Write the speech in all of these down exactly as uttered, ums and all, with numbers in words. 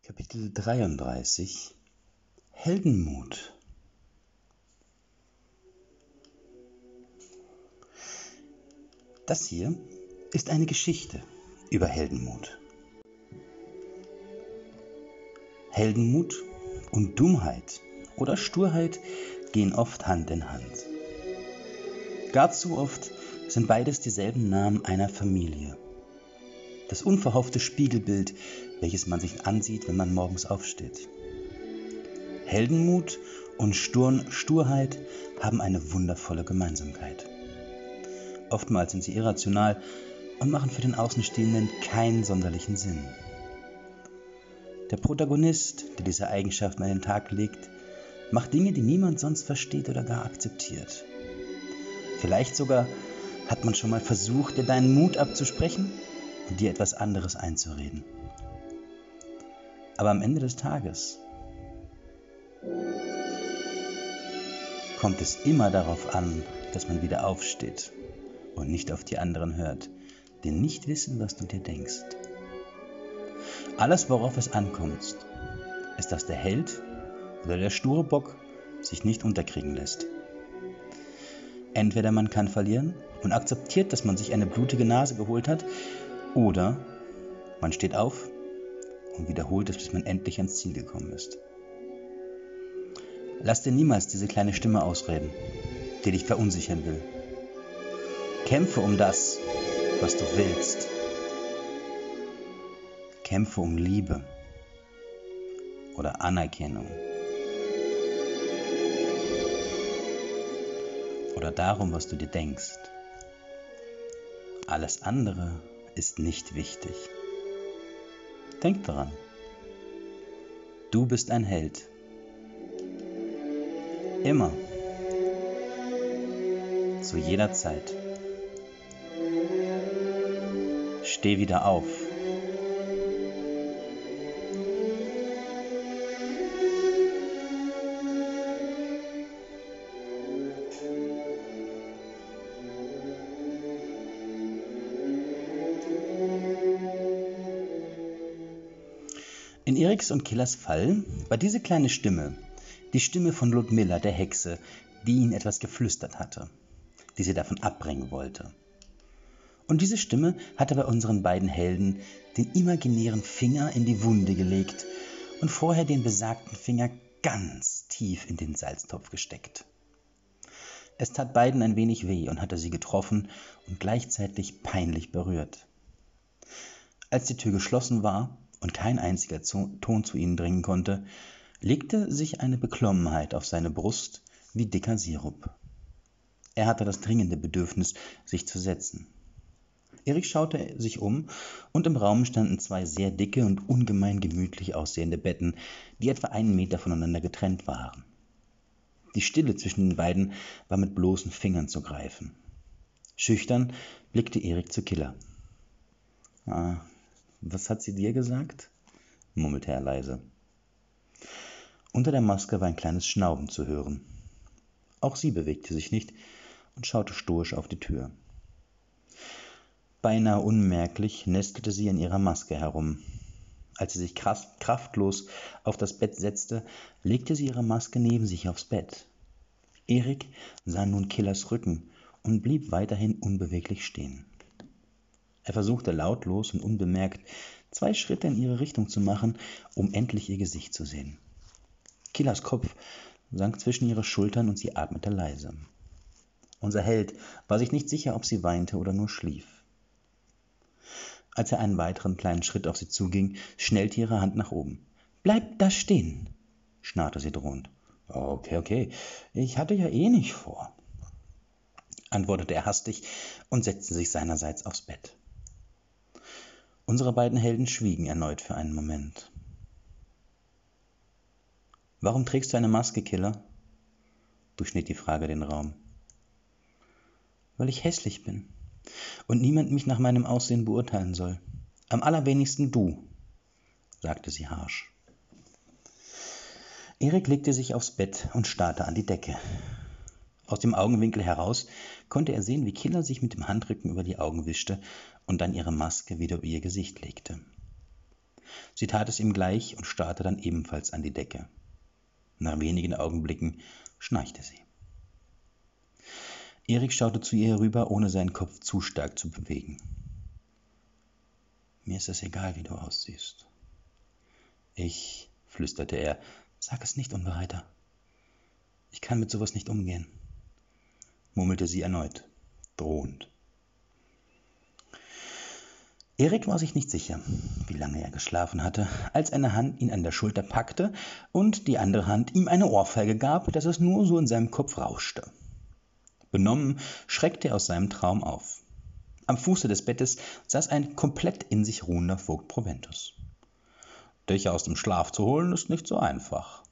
Kapitel dreiunddreißig Heldenmut. Das hier ist eine Geschichte über Heldenmut. Heldenmut und Dummheit oder Sturheit gehen oft Hand in Hand. Gar zu oft sind beides dieselben Namen einer Familie. Das unverhoffte Spiegelbild, welches man sich ansieht, wenn man morgens aufsteht. Heldenmut und Stur- Sturheit haben eine wundervolle Gemeinsamkeit. Oftmals sind sie irrational und machen für den Außenstehenden keinen sonderlichen Sinn. Der Protagonist, der diese Eigenschaften an den Tag legt, macht Dinge, die niemand sonst versteht oder gar akzeptiert. Vielleicht sogar hat man schon mal versucht, dir deinen Mut abzusprechen und dir etwas anderes einzureden. Aber am Ende des Tages kommt es immer darauf an, dass man wieder aufsteht und nicht auf die anderen hört, die nicht wissen, was du dir denkst. Alles, worauf es ankommt, ist, dass der Held oder der sture Bock sich nicht unterkriegen lässt. Entweder man kann verlieren und akzeptiert, dass man sich eine blutige Nase geholt hat, oder man steht auf und wiederholt es, bis man endlich ans Ziel gekommen ist. Lass dir niemals diese kleine Stimme ausreden, die dich verunsichern will. Kämpfe um das, was du willst. Kämpfe um Liebe oder Anerkennung. Oder darum, was du dir denkst. Alles andere ist nicht wichtig. Denk daran. Du bist ein Held. Immer. Zu jeder Zeit. Steh wieder auf. In Eriks und Killers Fall war diese kleine Stimme die Stimme von Ludmilla, der Hexe, die ihnen etwas geflüstert hatte, die sie davon abbringen wollte. Und diese Stimme hatte bei unseren beiden Helden den imaginären Finger in die Wunde gelegt und vorher den besagten Finger ganz tief in den Salztopf gesteckt. Es tat beiden ein wenig weh und hatte sie getroffen und gleichzeitig peinlich berührt. Als die Tür geschlossen war und kein einziger Ton zu ihnen dringen konnte, legte sich eine Beklommenheit auf seine Brust wie dicker Sirup. Er hatte das dringende Bedürfnis, sich zu setzen. Erik schaute sich um und im Raum standen zwei sehr dicke und ungemein gemütlich aussehende Betten, die etwa einen Meter voneinander getrennt waren. Die Stille zwischen den beiden war mit bloßen Fingern zu greifen. Schüchtern blickte Erik zu Killer. Ah, was hat sie dir gesagt?, murmelte er leise. Unter der Maske war ein kleines Schnauben zu hören. Auch sie bewegte sich nicht und schaute stoisch auf die Tür. Beinahe unmerklich nestelte sie in ihrer Maske herum. Als sie sich kraftlos auf das Bett setzte, legte sie ihre Maske neben sich aufs Bett. Erik sah nun Killers Rücken und blieb weiterhin unbeweglich stehen. Er versuchte lautlos und unbemerkt zwei Schritte in ihre Richtung zu machen, um endlich ihr Gesicht zu sehen. Killers Kopf sank zwischen ihre Schultern und sie atmete leise. Unser Held war sich nicht sicher, ob sie weinte oder nur schlief. Als er einen weiteren kleinen Schritt auf sie zuging, schnellte ihre Hand nach oben. »Bleib da stehen«, schnarrte sie drohend. »Okay, okay, ich hatte ja eh nicht vor«, antwortete er hastig und setzte sich seinerseits aufs Bett. Unsere beiden Helden schwiegen erneut für einen Moment. »Warum trägst du eine Maske, Killer?«, durchschnitt die Frage den Raum. »Weil ich hässlich bin und niemand mich nach meinem Aussehen beurteilen soll. Am allerwenigsten du«, sagte sie harsch. Erik legte sich aufs Bett und starrte an die Decke. Aus dem Augenwinkel heraus konnte er sehen, wie Killer sich mit dem Handrücken über die Augen wischte und dann ihre Maske wieder über ihr Gesicht legte. Sie tat es ihm gleich und starrte dann ebenfalls an die Decke. Nach wenigen Augenblicken schnarchte sie. Erik schaute zu ihr herüber, ohne seinen Kopf zu stark zu bewegen. »Mir ist es egal, wie du aussiehst.« »Ich«, flüsterte er, »sag es nicht, Unbereiter. Ich kann mit sowas nicht umgehen«, murmelte sie erneut, drohend. Erik war sich nicht sicher, wie lange er geschlafen hatte, als eine Hand ihn an der Schulter packte und die andere Hand ihm eine Ohrfeige gab, dass es nur so in seinem Kopf rauschte. Benommen schreckte er aus seinem Traum auf. Am Fuße des Bettes saß ein komplett in sich ruhender Vogt Proventus. »Dich aus dem Schlaf zu holen, ist nicht so einfach.«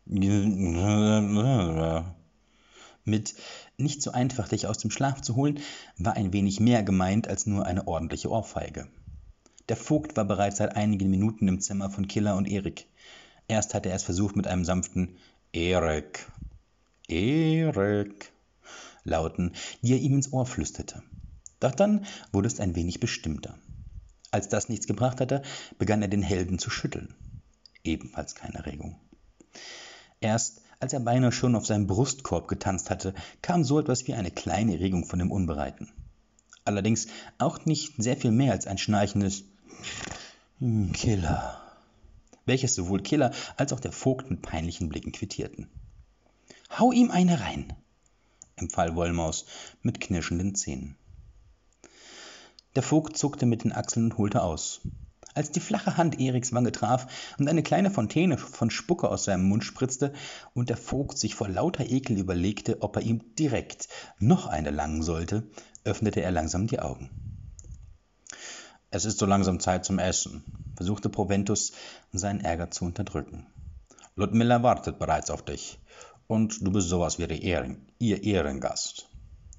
Mit »nicht so einfach, dich aus dem Schlaf zu holen« war ein wenig mehr gemeint als nur eine ordentliche Ohrfeige. Der Vogt war bereits seit einigen Minuten im Zimmer von Killer und Erik. Erst hatte er es versucht mit einem sanften »Erik, Erik« Lauten, die er ihm ins Ohr flüsterte. Doch dann wurde es ein wenig bestimmter. Als das nichts gebracht hatte, begann er den Helden zu schütteln. Ebenfalls keine Regung. Erst als er beinahe schon auf seinem Brustkorb getanzt hatte, kam so etwas wie eine kleine Regung von dem Unbereiten. Allerdings auch nicht sehr viel mehr als ein schnarchendes »Killer«, welches sowohl Killer als auch der Vogt mit peinlichen Blicken quittierten. »Hau ihm eine rein«, empfahl Wollmaus mit knirschenden Zähnen. Der Vogt zuckte mit den Achseln und holte aus. Als die flache Hand Eriks Wange traf und eine kleine Fontäne von Spucke aus seinem Mund spritzte und der Vogt sich vor lauter Ekel überlegte, ob er ihm direkt noch eine langen sollte, öffnete er langsam die Augen. »Es ist so langsam Zeit zum Essen«, versuchte Proventus, seinen Ärger zu unterdrücken. »Ludmilla wartet bereits auf dich. Und du bist sowas wie Ehren, ihr Ehrengast.«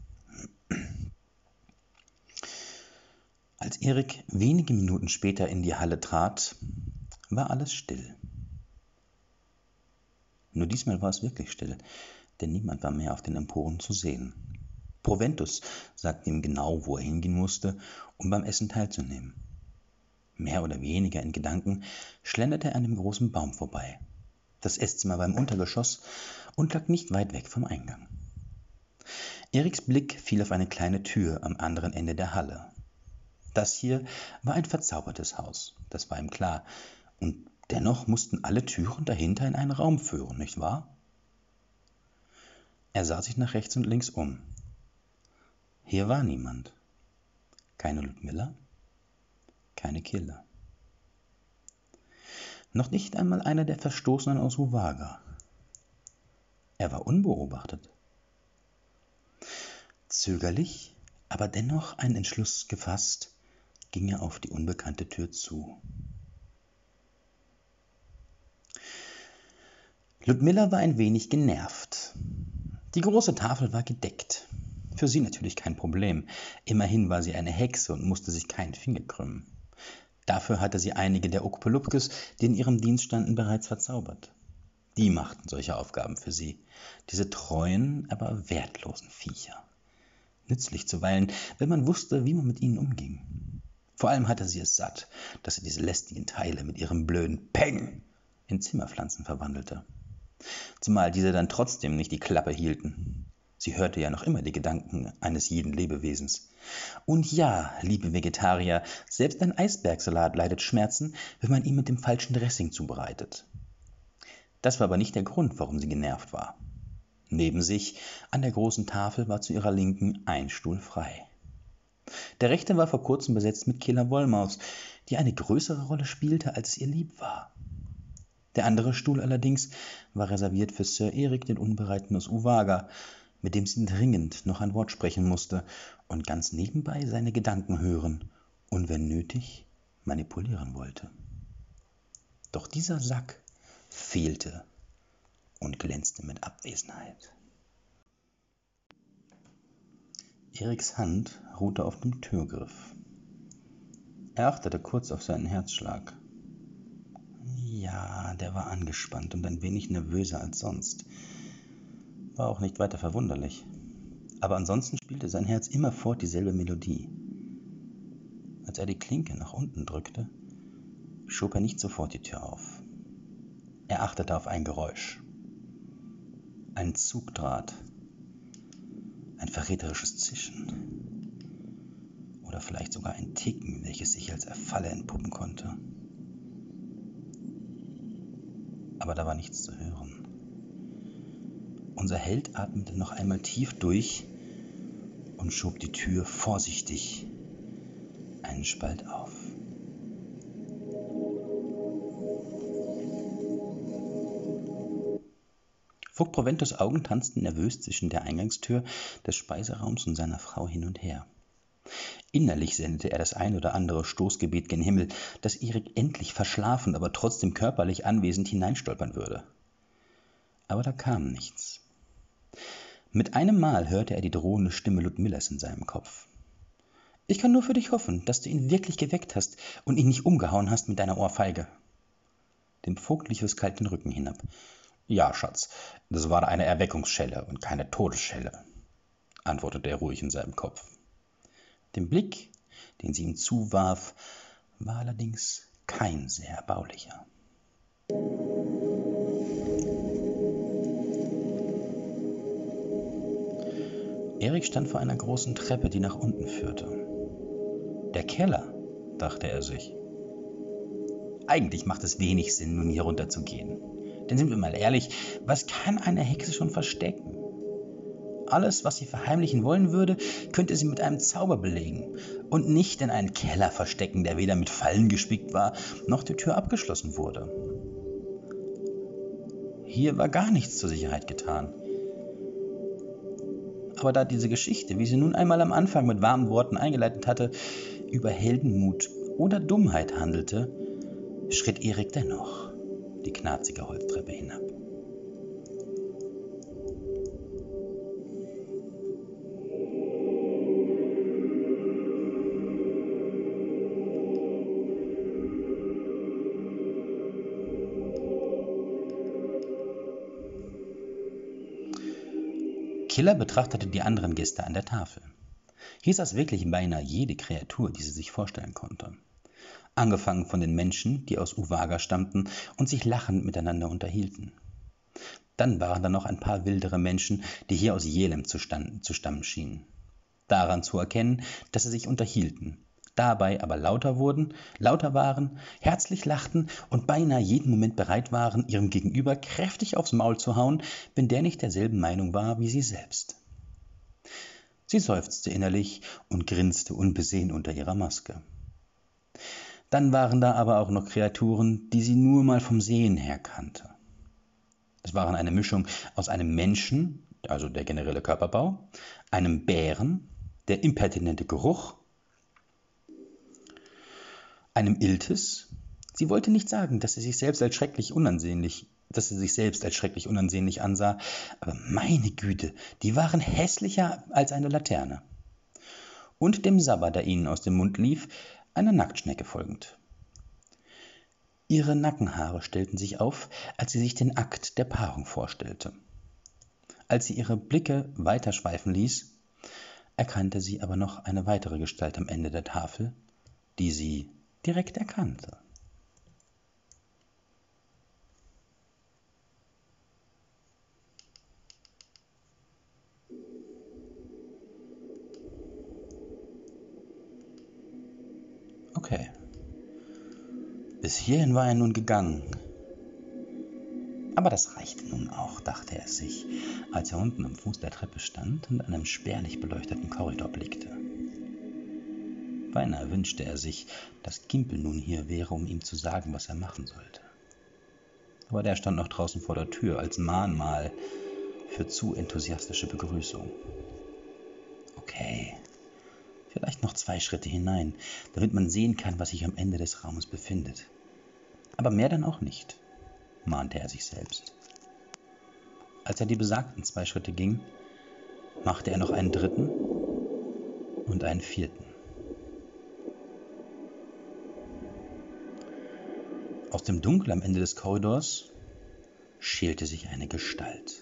Als Erik wenige Minuten später in die Halle trat, war alles still. Nur diesmal war es wirklich still, denn niemand war mehr auf den Emporen zu sehen. Proventus sagte ihm genau, wo er hingehen musste, um beim Essen teilzunehmen. Mehr oder weniger in Gedanken schlenderte er an dem großen Baum vorbei. Das Esszimmer war im Untergeschoss und lag nicht weit weg vom Eingang. Eriks Blick fiel auf eine kleine Tür am anderen Ende der Halle. Das hier war ein verzaubertes Haus, das war ihm klar, und dennoch mussten alle Türen dahinter in einen Raum führen, nicht wahr? Er sah sich nach rechts und links um. Hier war niemand. Keine Ludmilla, keine Killer. Noch nicht einmal einer der Verstoßenen aus Uvagga. Er war unbeobachtet. Zögerlich, aber dennoch einen Entschluss gefasst, ging er auf die unbekannte Tür zu. Ludmilla war ein wenig genervt. Die große Tafel war gedeckt. Für sie natürlich kein Problem. Immerhin war sie eine Hexe und musste sich keinen Finger krümmen. Dafür hatte sie einige der Oktopelupkes, die in ihrem Dienst standen, bereits verzaubert. Die machten solche Aufgaben für sie. Diese treuen, aber wertlosen Viecher. Nützlich zuweilen, wenn man wusste, wie man mit ihnen umging. Vor allem hatte sie es satt, dass sie diese lästigen Teile mit ihrem blöden Peng in Zimmerpflanzen verwandelte. Zumal diese dann trotzdem nicht die Klappe hielten. Sie hörte ja noch immer die Gedanken eines jeden Lebewesens. Und ja, liebe Vegetarier, selbst ein Eisbergsalat leidet Schmerzen, wenn man ihn mit dem falschen Dressing zubereitet. Das war aber nicht der Grund, warum sie genervt war. Neben sich, an der großen Tafel, war zu ihrer Linken ein Stuhl frei. Der rechte war vor kurzem besetzt mit Killer Wollmaus, die eine größere Rolle spielte, als es ihr lieb war. Der andere Stuhl allerdings war reserviert für Sir Erik, den Unbereiten aus Uvagga, mit dem sie dringend noch ein Wort sprechen musste und ganz nebenbei seine Gedanken hören und, wenn nötig, manipulieren wollte. Doch dieser Sack fehlte und glänzte mit Abwesenheit. Eriks Hand ruhte auf dem Türgriff. Er achtete kurz auf seinen Herzschlag. Ja, der war angespannt und ein wenig nervöser als sonst. War auch nicht weiter verwunderlich. Aber ansonsten spielte sein Herz immerfort dieselbe Melodie. Als er die Klinke nach unten drückte, schob er nicht sofort die Tür auf. Er achtete auf ein Geräusch. Ein Zugdraht. Ein verräterisches Zischen. Oder vielleicht sogar ein Ticken, welches sich als Falle entpuppen konnte. Aber da war nichts zu hören. Unser Held atmete noch einmal tief durch und schob die Tür vorsichtig einen Spalt auf. Vogt Proventus Augen tanzten nervös zwischen der Eingangstür des Speiseraums und seiner Frau hin und her. Innerlich sendete er das ein oder andere Stoßgebet gen Himmel, dass Erik endlich verschlafen, aber trotzdem körperlich anwesend hineinstolpern würde. Aber da kam nichts. Mit einem Mal hörte er die drohende Stimme Ludmillas in seinem Kopf. »Ich kann nur für dich hoffen, dass du ihn wirklich geweckt hast und ihn nicht umgehauen hast mit deiner Ohrfeige.« Dem Vogt lief es kalt den Rücken hinab. »Ja, Schatz, das war eine Erweckungsschelle und keine Todesschelle«, antwortete er ruhig in seinem Kopf. Den Blick, den sie ihm zuwarf, war allerdings kein sehr erbaulicher. Erik stand vor einer großen Treppe, die nach unten führte. Der Keller, dachte er sich. Eigentlich macht es wenig Sinn, nun hier runter zu gehen. Denn sind wir mal ehrlich, was kann eine Hexe schon verstecken? Alles, was sie verheimlichen wollen würde, könnte sie mit einem Zauber belegen und nicht in einen Keller verstecken, der weder mit Fallen gespickt war, noch die Tür abgeschlossen wurde. Hier war gar nichts zur Sicherheit getan. Aber da diese Geschichte, wie sie nun einmal am Anfang mit warmen Worten eingeleitet hatte, über Heldenmut oder Dummheit handelte, schritt Erik dennoch die knarzige Holztreppe hinab. Killer betrachtete die anderen Gäste an der Tafel. Hier saß wirklich beinahe jede Kreatur, die sie sich vorstellen konnte. Angefangen von den Menschen, die aus Uvaga stammten und sich lachend miteinander unterhielten. Dann waren da noch ein paar wildere Menschen, die hier aus Jelem zu, stand, zu stammen schienen. Daran zu erkennen, dass sie sich unterhielten, dabei aber lauter wurden, lauter waren, herzlich lachten und beinahe jeden Moment bereit waren, ihrem Gegenüber kräftig aufs Maul zu hauen, wenn der nicht derselben Meinung war wie sie selbst. Sie seufzte innerlich und grinste unbesehen unter ihrer Maske. Dann waren da aber auch noch Kreaturen, die sie nur mal vom Sehen her kannte. Es waren eine Mischung aus einem Menschen, also der generelle Körperbau, einem Bären, der impertinente Geruch, einem Iltis. Sie wollte nicht sagen, dass sie sich selbst als schrecklich unansehnlich, dass sie sich selbst als schrecklich unansehnlich ansah, aber meine Güte, die waren hässlicher als eine Laterne. Und dem Sabber, der ihnen aus dem Mund lief, einer Nacktschnecke folgend. Ihre Nackenhaare stellten sich auf, als sie sich den Akt der Paarung vorstellte. Als sie ihre Blicke weiterschweifen ließ, erkannte sie aber noch eine weitere Gestalt am Ende der Tafel, die sie direkt erkannte. Okay. Bis hierhin war er nun gegangen. Aber das reichte nun auch, dachte er sich, als er unten am Fuß der Treppe stand und an einem spärlich beleuchteten Korridor blickte. Beinahe wünschte er sich, dass Gimpel nun hier wäre, um ihm zu sagen, was er machen sollte. Aber der stand noch draußen vor der Tür als Mahnmal für zu enthusiastische Begrüßung. Okay, vielleicht noch zwei Schritte hinein, damit man sehen kann, was sich am Ende des Raumes befindet. Aber mehr dann auch nicht, mahnte er sich selbst. Als er die besagten zwei Schritte ging, machte er noch einen dritten und einen vierten. Aus dem Dunkel am Ende des Korridors schälte sich eine Gestalt.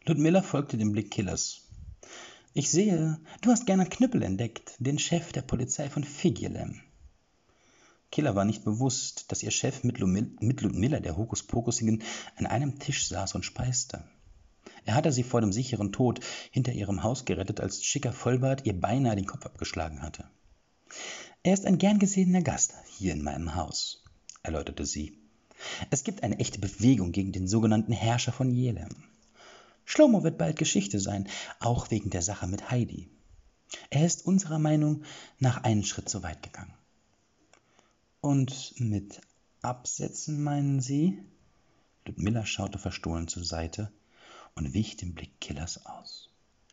Ludmilla folgte dem Blick Killers. »Ich sehe, du hast Gernot Knüppel entdeckt, den Chef der Polizei von Figjelem.« Killer war nicht bewusst, dass ihr Chef mit Ludmilla, der Hokuspokusin, an einem Tisch saß und speiste. Er hatte sie vor dem sicheren Tod hinter ihrem Haus gerettet, als Chica Vollbart ihr beinahe den Kopf abgeschlagen hatte. »Er ist ein gern gesehener Gast hier in meinem Haus«, erläuterte sie. »Es gibt eine echte Bewegung gegen den sogenannten Herrscher von Jelem. Schlomo wird bald Geschichte sein, auch wegen der Sache mit Heidi. Er ist unserer Meinung nach einen Schritt zu weit gegangen.« »Und mit Absetzen, meinen Sie?« Ludmilla schaute verstohlen zur Seite und wich dem Blick Killers aus.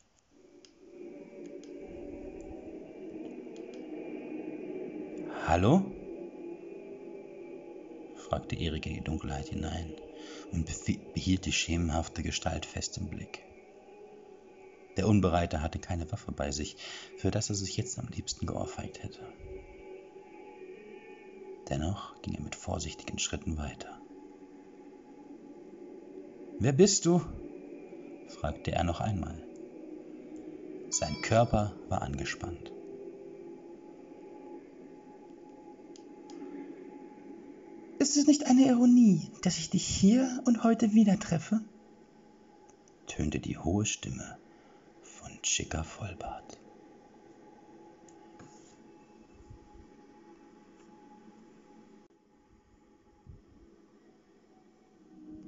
»Hallo?« fragte Erik in die Dunkelheit hinein und behielt die schemenhafte Gestalt fest im Blick. Der Unbereite hatte keine Waffe bei sich, für das er sich jetzt am liebsten geohrfeigt hätte. Dennoch ging er mit vorsichtigen Schritten weiter. »Wer bist du?« fragte er noch einmal. Sein Körper war angespannt. »Ist es nicht eine Ironie, dass ich dich hier und heute wieder treffe?« tönte die hohe Stimme von Chica Vollbart.